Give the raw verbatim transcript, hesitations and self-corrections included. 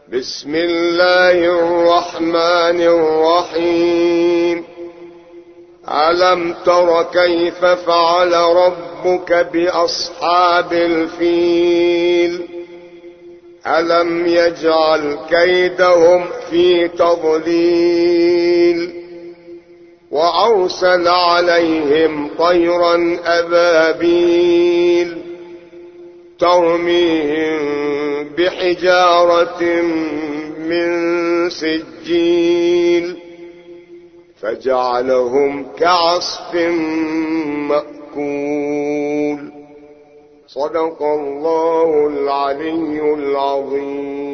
بسم الله الرحمن الرحيم. ألم تر كيف فعل ربك بأصحاب الفيل؟ ألم يجعل كيدهم في تضليل وأرسل عليهم طيرا أبابيل ترميهم بحجارة من سجيل فجعلهم كعصف مأكول. صدق الله العلي العظيم.